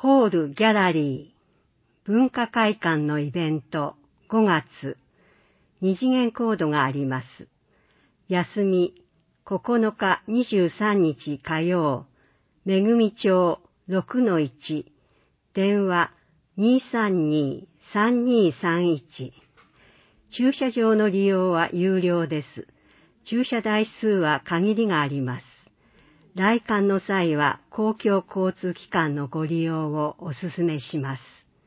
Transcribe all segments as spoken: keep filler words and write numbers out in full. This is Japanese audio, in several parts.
ホールギャラリー、文化会館のイベントごがつ、二次元コードがあります。休みここのかにじゅうさんにち火曜、めぐみ町 ろくのいち、電話 にさんに さんにさんいち。駐車場の利用は有料です。駐車台数は限りがあります。来館の際は公共交通機関のご利用をお勧めします。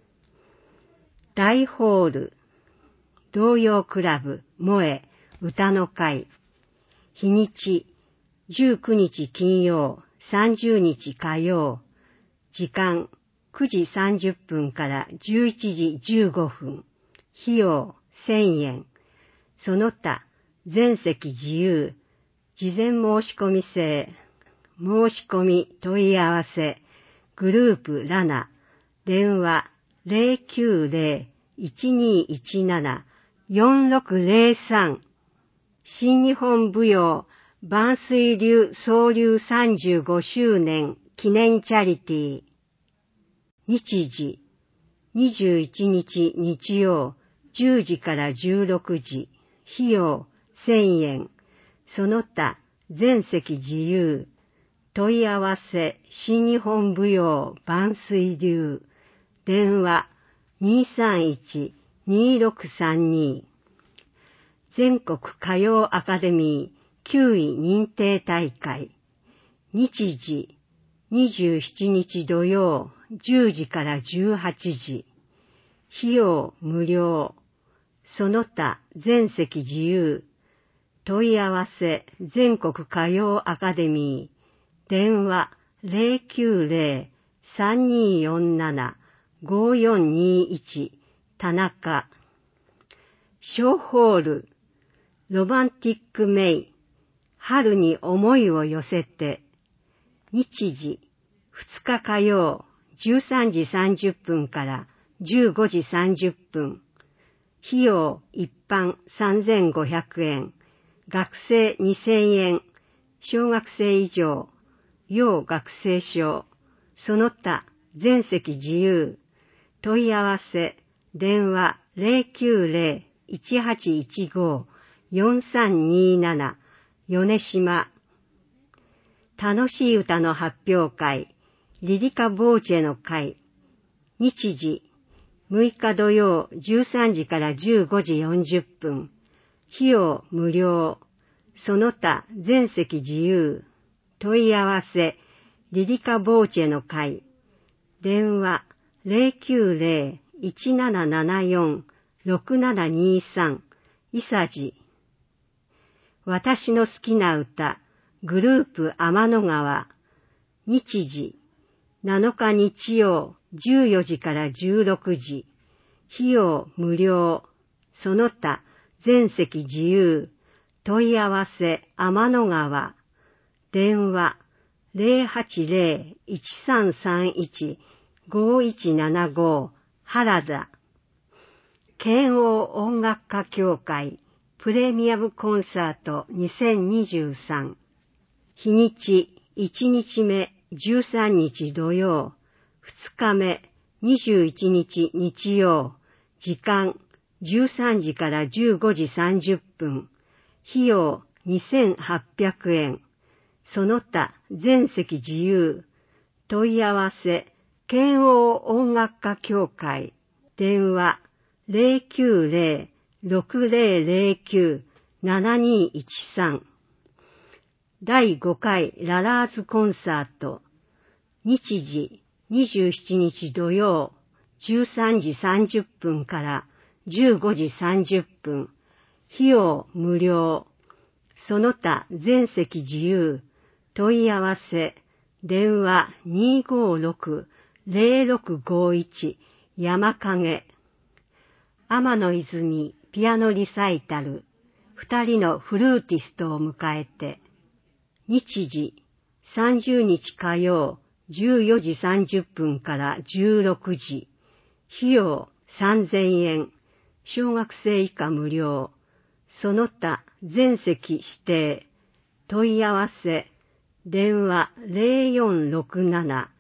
大ホール、童謡クラブ、萌え、歌の会。日にち、じゅうくにち金曜、さんじゅうにち火曜。時間、くじさんじゅっぷんからじゅういちじじゅうごふん。費用、せんえん。その他、全席自由。事前申し込み制。申し込み問い合わせ。グループラナ。電話 ゼロきゅうゼロ いちにいちなな よんろくゼロさん。新日本舞踊万水流総流さんじゅうごしゅうねん記念チャリティー。日時、にじゅういちにち日曜、じゅうじからじゅうろくじ。費用、せんえん。その他、全席自由。問い合わせ、新日本舞踊万水流。電話、にさんいち にろくさんに。全国歌謡アカデミーきゅうい認定大会。日時、にじゅうしちにち土曜、じゅうじからじゅうはちじ。費用無料。その他全席自由。問い合わせ全国歌謡アカデミー。電話 ゼロきゅうゼロ さんによんなな ごよんにいち 田中。小ホールロマンティックメイ。春に思いを寄せて。日時ふつか火曜じゅうさんじさんじゅっぷんからじゅうごじさんじゅっぷん。費用一般さんぜんごひゃくえん。学生にせんえん。小学生以上。要学生証。その他全席自由。問い合わせ。電話 ゼロきゅうゼロ いちはちいちご よんさんになな。米島。楽しい歌の発表会。リリカ・ボーチェの会。日時むいか土曜じゅうさんじからじゅうごじよんじゅっぷん。費用無料。その他全席自由。問い合わせ。リリカ・ボーチェの会。電話 ゼロきゅうゼロ いちななななよん ろくななにさん。伊佐治。私の好きな歌。グループ天の川。日時なのか日曜じゅうよじからじゅうろくじ。費用無料。その他全席自由。問い合わせ天の川。電話 ゼロはちゼロ いちさんさんいち ごいちななご 原田。剣王音楽家協会プレミアムコンサートにせんにじゅうさん。日にちいちにちめじゅうさんにち土曜、ふつかめにじゅういちにち日曜。時間じゅうさんじからじゅうごじさんじゅっぷん。費用にせんはっぴゃくえん。その他全席自由。問い合わせ剣王音楽家協会。電話 ゼロきゅうゼロ ろくゼロゼロきゅう ななにいちさん。だいごかいララーズコンサート。日時にじゅうしちにち土曜じゅうさんじさんじゅっぷんからじゅうごじさんじゅっぷん。費用無料。その他全席自由。問い合わせ。電話 にーごーろく ゼロろくごいち 山影。天野泉ピアノリサイタル。二人のフルーティストを迎えて。日時さんじゅうにち火曜じゅうよじさんじゅっぷんからじゅうろくじ。費用さんぜんえん。小学生以下無料。その他全席指定。問い合わせ。電話 ゼロよんろくなな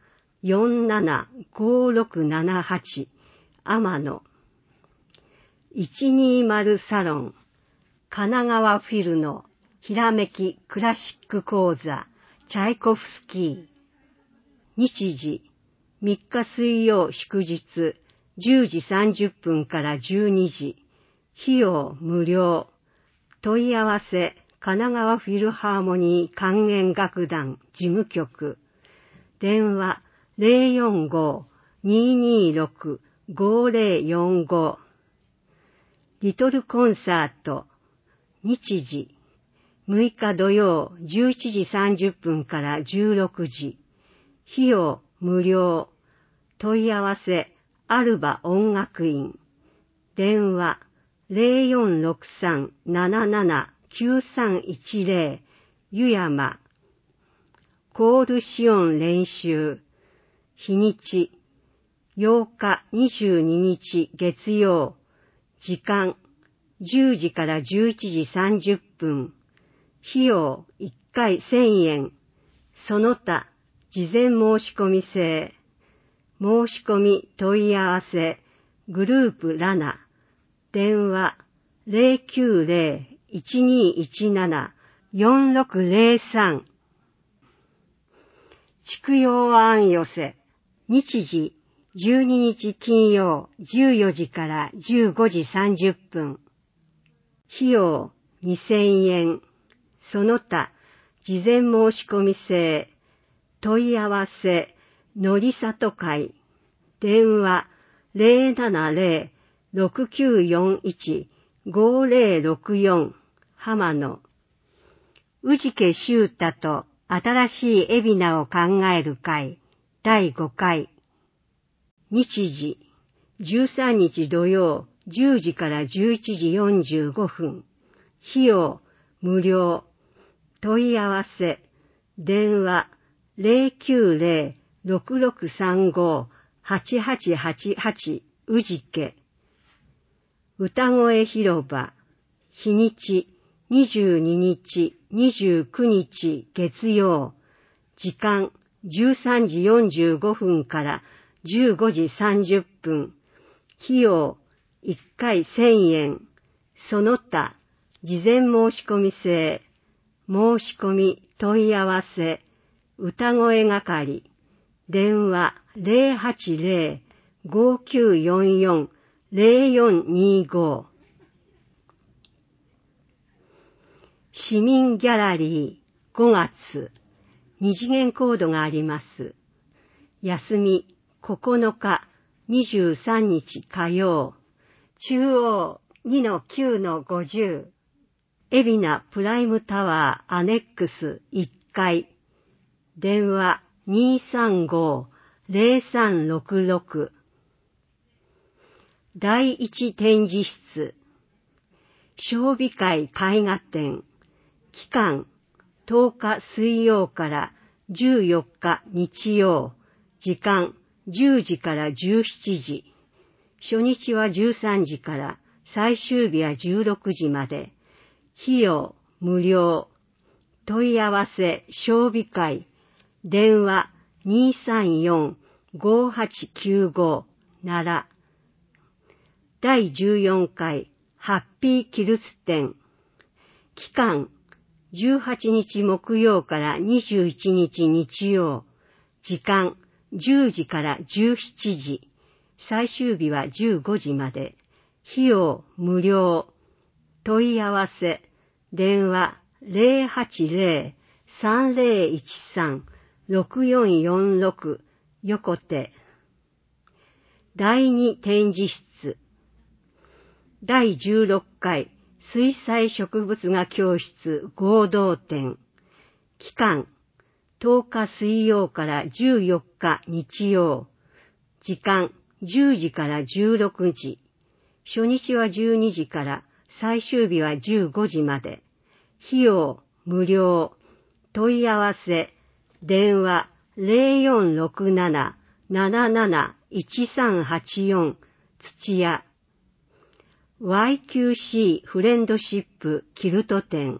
よんななごろくななはち天野。いちにーまるサロン、神奈川フィルのひらめきクラシック講座、チャイコフスキー。日時、みっか水曜祝日、じゅうじさんじゅっぷんからじゅうにじ。費用無料。問い合わせ、神奈川フィルハーモニー管弦楽団事務局。電話 ゼロよんごーにーにーろくーごーゼロよんご。リトルコンサート。日時、むいか土曜じゅういちじさんじゅっぷんからじゅうろくじ。費用無料。問い合わせ、アルバ音楽院。電話 ゼロよんろくさんななななきゅうさんいちゼロ。湯山。コールシオン練習。日にち、ようかにじゅうににち月曜。時間、じゅうじからじゅういちじさんじゅっぷん。費用いっかいせんえん。その他、事前申し込み制。申し込み問い合わせ、グループラナ。電話ゼロきゅうゼロ いちにーいちなな よんろくゼロさん。畜養案寄せ。日時、じゅうににち金曜じゅうよじからじゅうごじさんじゅっぷん。費用にせんえん。その他、事前申し込み制。問い合わせ、のりさと会。電話ゼロななゼロ ろくきゅうよんいち ごゼロろくよん。浜野。宇治家修太と新しい海老名を考える会。だいごかい。日時、じゅうさんにち土曜じゅうじからじゅういちじよんじゅうごふん。費用無料。問い合わせ、電話ゼロきゅうゼロ ろくろくさんご はちはちはちはち。宇治家。歌声広場。日にち、にじゅうににち、にじゅうくにち月曜。時間、じゅうさんじよんじゅうごふんからじゅうごじさんじゅっぷん。費用いっかいせんえん。その他、事前申し込み制。申し込み問い合わせ、歌声係。電話ゼロはちゼロ ごきゅうよんよん ゼロよんにご。市民ギャラリーごがつ。二次元コードがあります。休みここのかにじゅうさんにち火曜。中央 にのきゅうのごじゅう。海老名プライムタワーアネックスいっかい。電話にーさんご ゼロさんろくろく。だいいち展示室。将棋会絵画展。期間とおか水曜からじゅうよっか日曜。時間じゅうじからじゅうしちじ。初日はじゅうさんじから、最終日はじゅうろくじまで。費用無料。問い合わせ将棋会。電話にーさんよん ごはちきゅうご。奈良。だいじゅうよんかいハッピーキルツ展。期間じゅうはちにち木曜からにじゅういちにち日曜。時間じゅうじからじゅうしちじ。最終日はじゅうごじまで。費用無料。問い合わせ電話ゼロはちゼロ さんゼロいちさん ろくよんよんろく。横手。だいに展示室。だいじゅうろっかい水彩植物画教室合同展。期間とおか水曜からじゅうよっか日曜。時間じゅうじからじゅうろくじ。初日はじゅうにじから最終日はじゅうごじまで。費用無料。問い合わせ電話ゼロよんろくなな なななないちさんはちよん。土屋。ワイキューシー フレンドシップキルト展。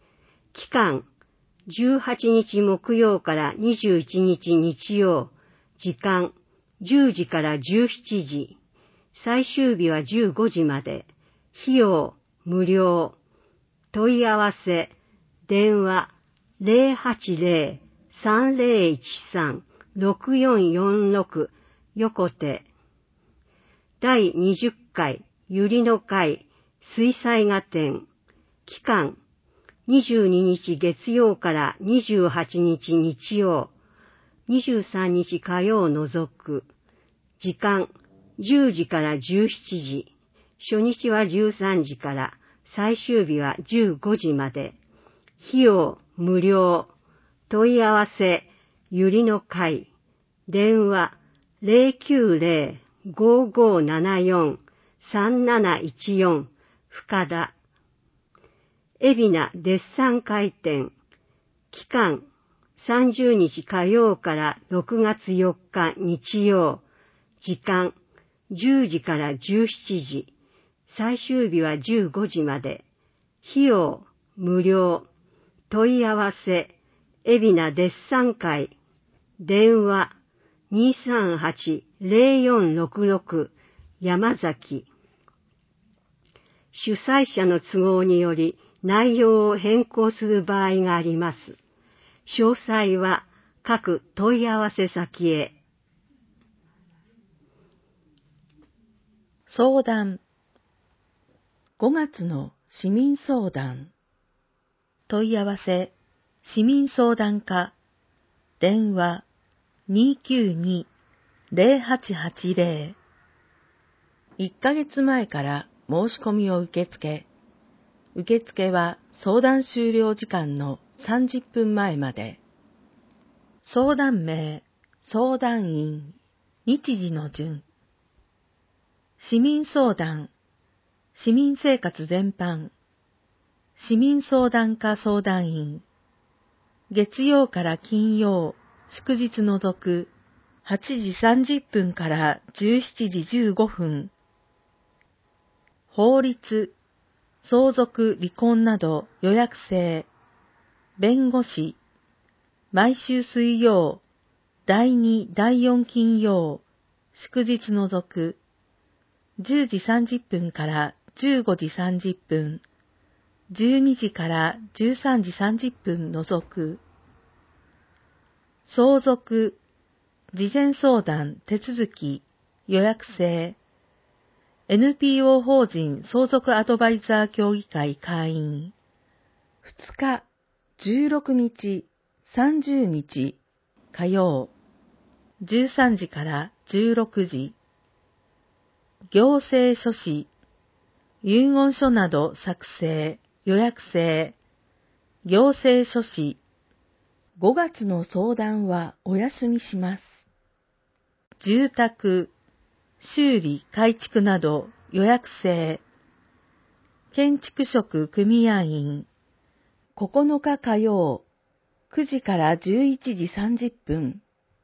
期間じゅうはちにち木曜からにじゅういちにち日曜。 時間じゅうじからじゅうしちじ、最終日はじゅうごじまで、費用無料、問い合わせ、電話 ゼロはちゼロ さんゼロいちさん ろくよんよんろく 横手。だいにじゅっかいゆりの会水彩画展。期間にじゅうににち月曜からにじゅうはちにち日曜、にじゅうさんにち火曜を除く。時間じゅうじからじゅうしちじ、初日はじゅうさんじから、最終日はじゅうごじまで。費用無料。問い合わせゆりの会。電話 ゼロきゅうゼロ ごーごーななよん さんなないちよん 深田。海老名デッサン会展。期間さんじゅうにち火曜からろくがつよっか日曜。時間じゅうじからじゅうしちじ。最終日はじゅうごじまで。費用無料。問い合わせ海老名デッサン会。電話にーさんはち ゼロよんろくろく 山崎。主催者の都合により内容を変更する場合があります。詳細は各問い合わせ先へ。 相談。ごがつの市民相談。問い合わせ、市民相談課。電話にーきゅうに ゼロはちはちゼロ。いっかげつまえから申し込みを受け付け、受付は相談終了時間のさんじゅっぷんまえまで。相談名、相談員、日時の順。市民相談、市民生活全般、市民相談課相談員、月曜から金曜、祝日除く、はちじさんじゅっぷんからじゅうしちじじゅうごふん。法律、相続離婚など予約制、弁護士、毎週水曜、だいに、だいよん金曜、祝日除く、じゅうじさんじゅっぷんからじゅうごじさんじゅっぷん、じゅうにじからじゅうさんじさんじゅっぷん除く。相続、事前相談手続き、予約制、エヌピーオー 法人相続アドバイザー協議会会員、ふつか、じゅうろくにち、さんじゅうにち、火曜、じゅうさんじからじゅうろくじ、行政書士、遺言書など作成、予約制、行政書士、ごがつの相談はお休みします。住宅、修理、改築など予約制、建築職組合員、ここのか火曜、くじからじゅういちじさんじゅっぷん。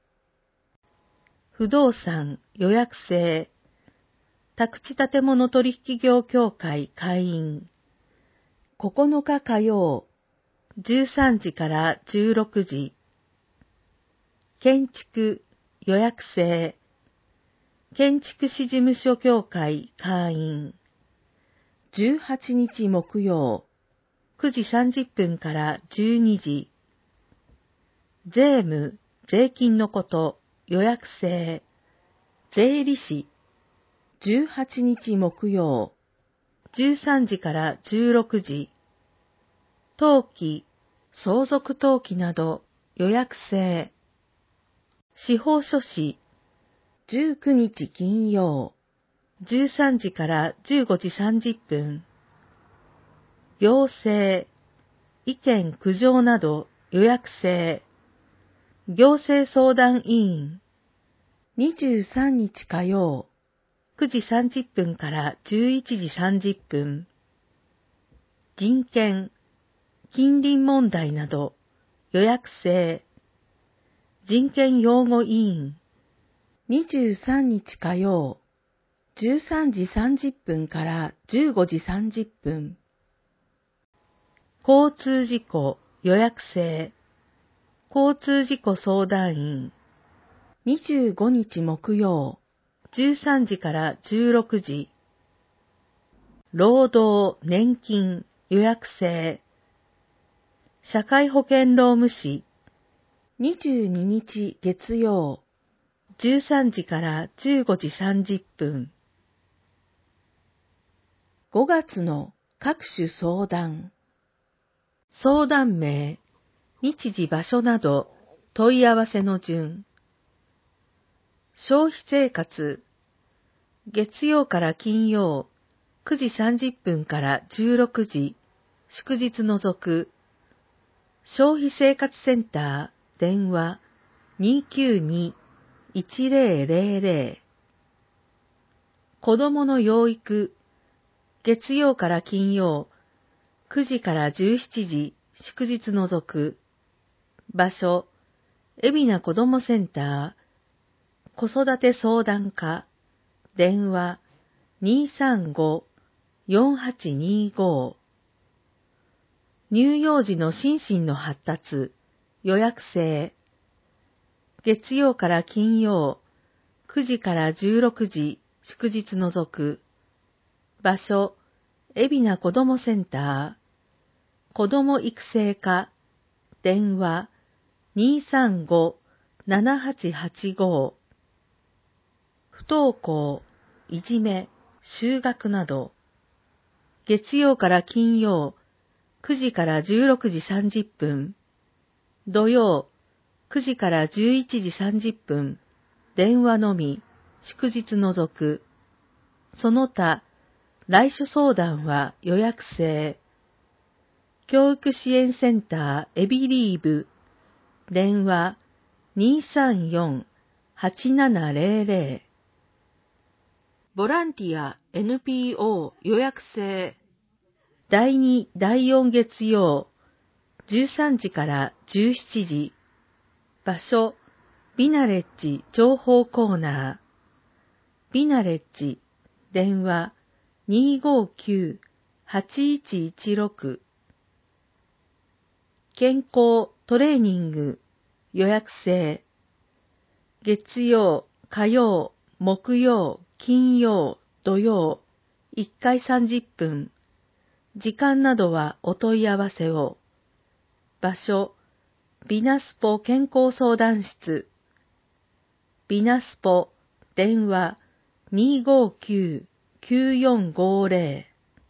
不動産予約制、宅地建物取引業協会会員、ここのか火曜、じゅうさんじからじゅうろくじ。建築予約制、建築士事務所協会会員、じゅうはちにち木曜、くじさんじゅっぷんからじゅうにじ。税務、税金のこと予約制、税理士、じゅうはちにち木曜、じゅうさんじからじゅうろくじ。登記、相続登記など予約制。司法書士、じゅうくにち金曜、じゅうさんじからじゅうごじさんじゅっぷん。行政、意見苦情など予約制。行政相談委員、にじゅうさんにち火曜、くじさんじゅっぷんからじゅういちじさんじゅっぷん。人権、近隣問題など予約制。人権擁護委員、にじゅうさんにち火曜、じゅうさんじさんじゅっぷんからじゅうごじさんじゅっぷん。交通事故予約制。交通事故相談員、 にじゅうごにち木曜、じゅうさんじからじゅうろくじ。労働、年金、予約制。社会保険労務士。にじゅうににち月曜、じゅうさんじからじゅうごじさんじゅっぷん。ごがつの各種相談。相談名、日時場所など問い合わせの順。消費生活。月曜から金曜、くじさんじゅっぷんからじゅうろくじ、祝日除く。消費生活センター、電話、にきゅうに いちぜろぜろぜろ。子供の養育。月曜から金曜、くじからじゅうしちじ、祝日除く。場所、海老名子どもセンター、子育て相談課、電話、にさんご よんはちにご。乳幼児の心身の発達、予約制。月曜から金曜、くじからじゅうろくじ、祝日除く。場所、海老名子どもセンター、子ども育成課、電話、にさんご ななはちはちご。不登校、いじめ、就学など。月曜から金曜、くじからじゅうろくじさんじゅっぷん。土曜、くじからじゅういちじさんじゅっぷん。電話のみ、祝日除く。その他、来所相談は予約制。教育支援センターエビリーブ。電話 にさんよん はちななぜろぜろ。ボランティア エヌピーオー 予約制。だいに、だいよん月曜、じゅうさんじからじゅうしちじ。場所、ビナレッジ情報コーナー。ビナレッジ、電話 にごきゅう はちいちいちろく。健康トレーニング予約制。月曜、火曜、木曜、金曜、土曜、いっかいさんじゅっぷん。時間などはお問い合わせを。場所、ビナスポ健康相談室。ビナスポ、電話 にごきゅう きゅうよんごぜろ。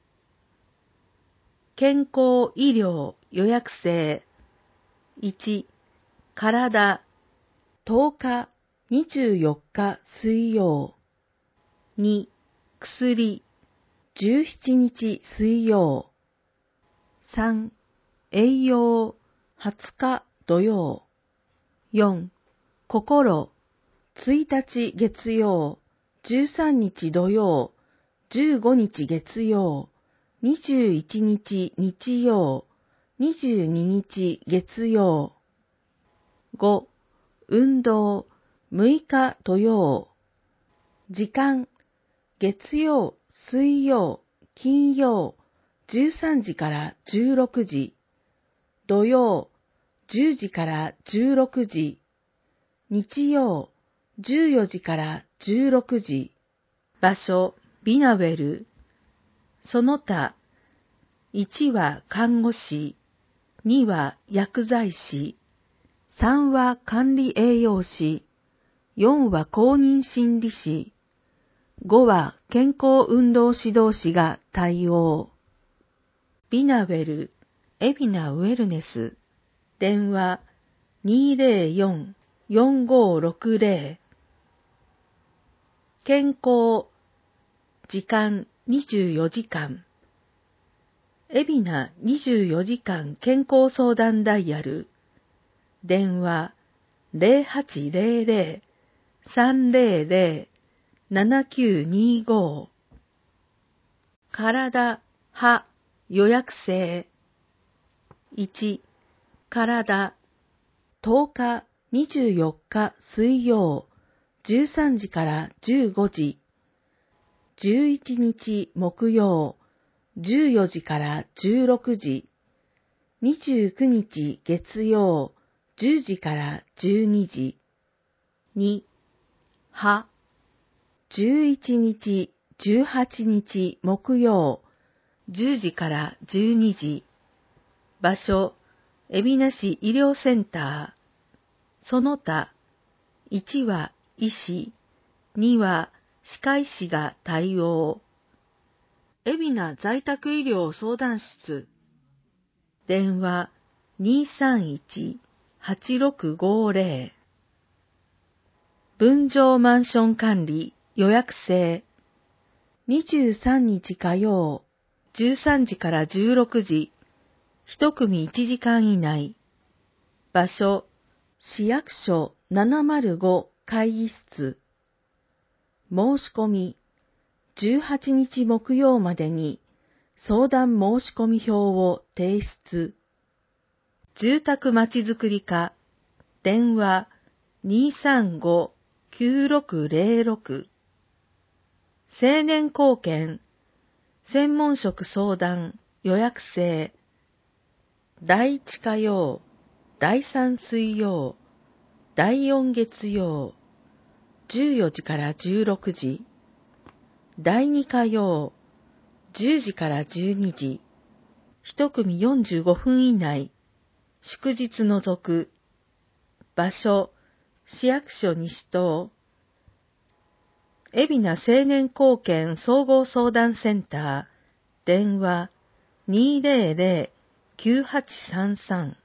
健康医療予約制。いち、体、とおか、にじゅうよっか水曜。に、薬、じゅうしちにち水曜。さん、栄養、はつか土曜。よん、心、ついたち月曜、じゅうさんにち土曜、じゅうごにち月曜、にじゅういちにち日曜、にじゅうににち月曜。ご、運動、むいか土曜。時間、月曜、水曜、金曜、じゅうさんじからじゅうろくじ。土曜、じゅうじからじゅうろくじ。日曜、じゅうよじからじゅうろくじ。場所、ビナウェル。その他、いちは看護師、には薬剤師、さんは管理栄養士、よんは公認心理士、ごは健康運動指導士が対応。ビナウェル、エビナウェルネス、電話 にぜろよん よんごろくぜろ。健康、時間にじゅうよじかん。海老名にじゅうよじかん健康相談ダイヤル。電話 ゼロはちゼロゼロ さんゼロゼロ ななきゅうにご。体、歯、予約制。いち、体、とおか、にじゅうよっか水曜、じゅうさんじからじゅうごじ。じゅういちにち木曜、じゅうよじからじゅうろくじ。にじゅうくにち月曜、じゅうじからじゅうにじ。 に、は、じゅういちにち、じゅうはちにち木曜、じゅうじからじゅうにじ。場所、海老名市医療センター。その他、いちは医師、には歯科医師が対応。海老名在宅医療相談室。電話 にーさんいち はちろくごぜろ。分譲マンション管理予約制。にじゅうさんにち火曜、じゅうさんじからじゅうろくじ。一組いちじかん以内。場所、市役所ななまるご会議室。申し込み、じゅうはちにち木曜までに相談申し込み票を提出。住宅まちづくり課、電話 にーさんご きゅうろくぜろろく。青年貢献、専門職相談予約制。だいいち火曜、だいさん水曜、だいよん月曜、じゅうよじからじゅうろくじ。だいに火曜、じゅうじからじゅうにじ。一組よんじゅうごふん以内。祝日除く。場所、市役所西棟。海老名青年貢献総合相談センター。電話 にーぜろぜろ きゅうはちさんさん。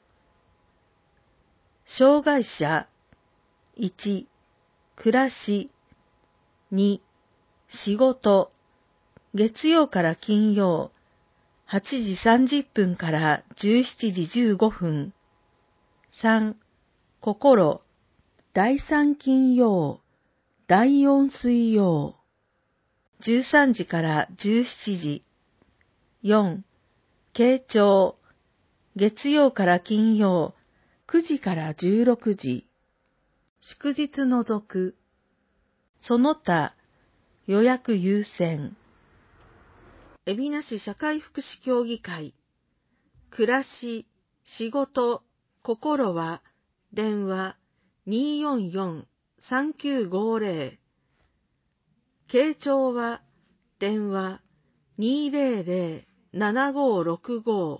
障害者。いち、暮らし。に、仕事。月曜から金曜、はちじさんじゅっぷんからじゅうしちじじゅうごふん。さん、心。だいさん金曜、だいよん水曜。じゅうさんじからじゅうしちじ。よん、傾聴。月曜から金曜、くじからじゅうろくじ。祝日除く。その他、予約優先。海老名市社会福祉協議会。暮らし、仕事、心は、電話 にーよんよん さんきゅうごぜろ。傾聴は、電話 にーぜろぜろ ななごろくご。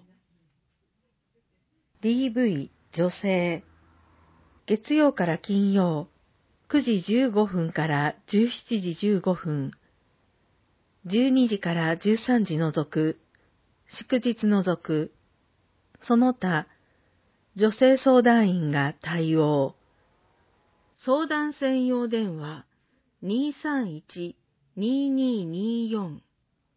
ディーブイ 女性。月曜から金曜、くじじゅうごふんからじゅうしちじじゅうごふん。じゅうにじからじゅうさんじ除く。祝日除く。その他、女性相談員が対応。相談専用電話 にーさんいち にーにーにーよん。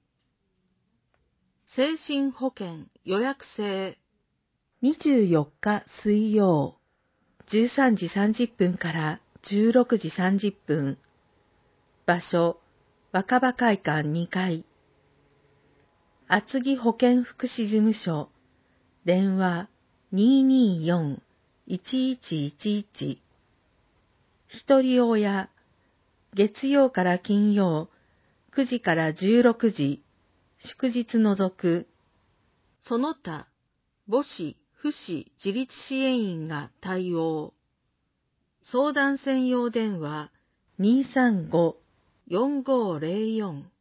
精神保健予約制。にじゅうよっか水曜、じゅうさんじさんじゅっぷんからじゅうろくじさんじゅっぷん。場所、若葉会館にかい。厚木保健福祉事務所。電話 にーにーよん いちいちいちいち。ひとり親。月曜から金曜、くじからじゅうろくじ。祝日除く。その他、母子、父子自立支援員が対応。相談専用電話 にーさんご よんごぜろよん。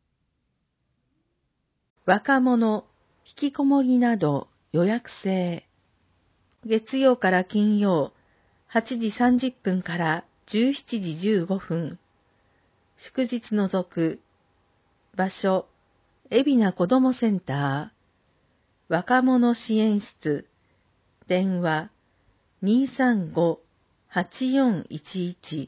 若者、引きこもりなど予約制。月曜から金曜、はちじさんじゅっぷんからじゅうしちじじゅうごふん。祝日除く。場所、海老名子どもセンター。若者支援室。電話 にーさんご はちよんいちいち。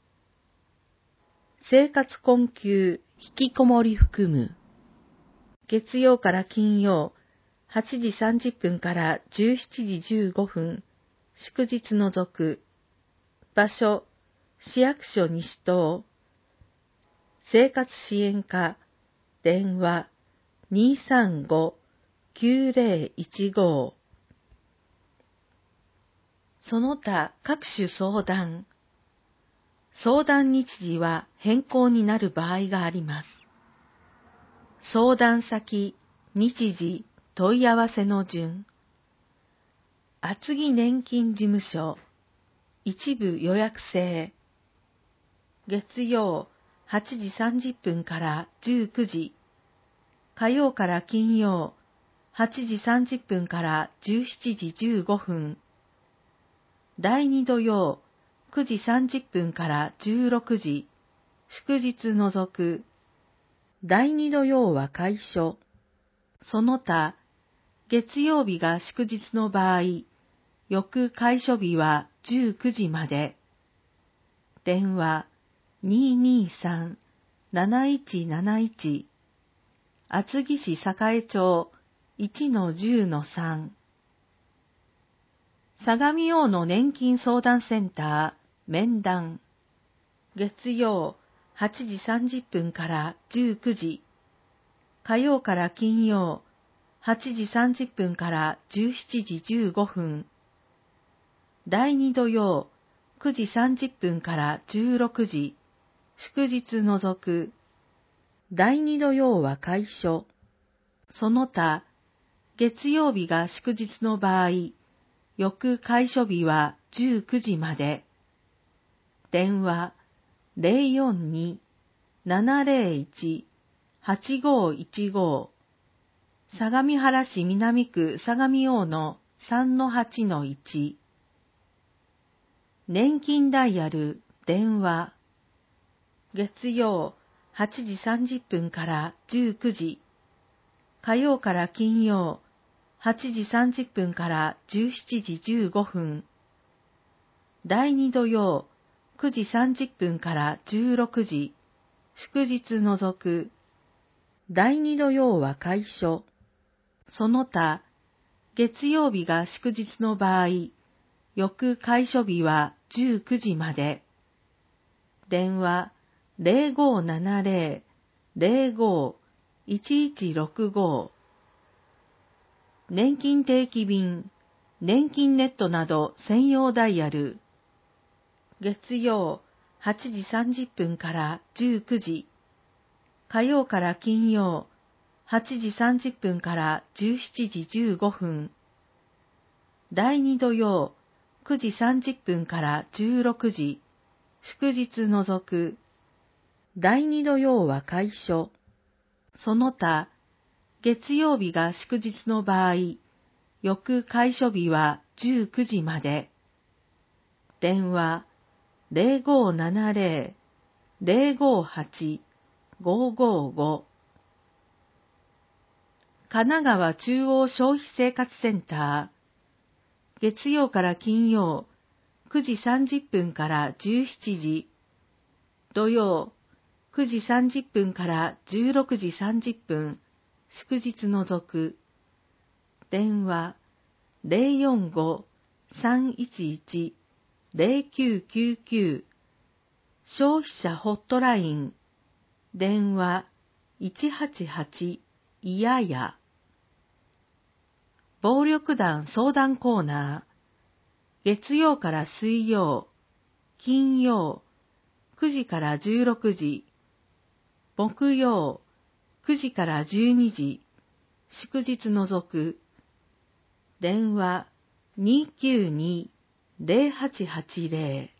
生活困窮、引きこもり含む。月曜から金曜、はちじさんじゅっぷんからじゅうしちじじゅうごふん。祝日除く。場所、市役所西棟。生活支援課。電話 にーさんご きゅうぜろいちご。その他各種相談。相談日時は変更になる場合があります。相談先、日時、問い合わせの順。厚木年金事務所。一部予約制。 月曜はちじさんじゅっぷんからじゅうくじ、火曜から金曜はちじさんじゅっぷんからじゅうしちじじゅうごふん、だいに土曜くじさんじゅっぷんからじゅうろくじ、祝日除く。だいに土曜は会所。その他、月曜日が祝日の場合、翌会所日はじゅうくじまで。電話 にーにーさん なないちなないち 厚木市栄町 いちのじゅうのさん。相模大野年金相談センター面談。月曜はちじさんじゅっぷんからじゅうくじ、火曜から金曜はちじさんじゅっぷんからじゅうしちじじゅうごふん、だいに土曜くじさんじゅっぷんからじゅうろくじ、祝日除く。だいに土曜は会所。その他、月曜日が祝日の場合、翌会所日はじゅうくじまで。電話 ゼロよんに ななゼロいち はちごいちご、相模原市南区相模大野 さんのはちのいち。年金ダイヤル電話。月曜はちじさんじゅっぷんからじゅうくじ、火曜から金曜はちじさんじゅっぷんからじゅうしちじじゅうごふん、だいに土曜くじさんじゅっぷんからじゅうろくじ、祝日除く。だいに土曜は会所。その他、月曜日が祝日の場合、翌会所日はじゅうくじまで。電話 ゼロごーななゼロ ゼロごー いちいちろくご。年金定期便、年金ネットなど専用ダイヤル。月曜はちじさんじゅっぷんからじゅうくじ、火曜から金曜はちじさんじゅっぷんからじゅうしちじじゅうごふん、だいに土曜くじさんじゅっぷんからじゅうろくじ、祝日除く。だいに土曜は会所。その他、月曜日が祝日の場合、翌会所日はじゅうくじまで。電話 ゼロごーななゼロ ゼロごーはち ごーごーご。神奈川中央消費生活センター。月曜から金曜くじさんじゅっぷんからじゅうしちじ、土曜くじさんじゅっぷんからじゅうろくじさんじゅっぷん、祝日除く。電話 ゼロよんご さんいちいち ゼロきゅうきゅうきゅう。消費者ホットライン。電話いちはちはちいやや。暴力団相談コーナー。月曜から水曜、金曜くじからじゅうろくじ、木曜くじからじゅうにじ、祝日除く。電話 にーきゅうに ゼロはちはちゼロ。